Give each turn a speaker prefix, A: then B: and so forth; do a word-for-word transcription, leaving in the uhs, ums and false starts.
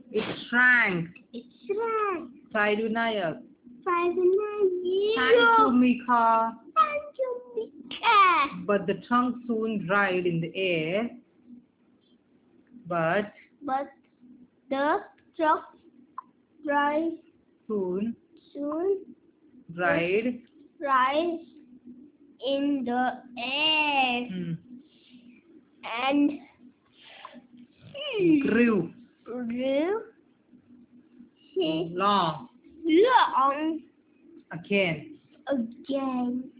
A: It shrank.
B: It shrank.
A: Sai Vinayak.
B: Five nine
A: Thank you,
B: zero.
A: Mika.
B: Thank you, Mika.
A: But the trunk soon dried in the air. But
B: But the truck drive
A: soon
B: soon
A: dried.
B: rise in the air
A: Hmm.
B: and
A: Grew
B: grew
A: long
B: long
A: again.
B: again.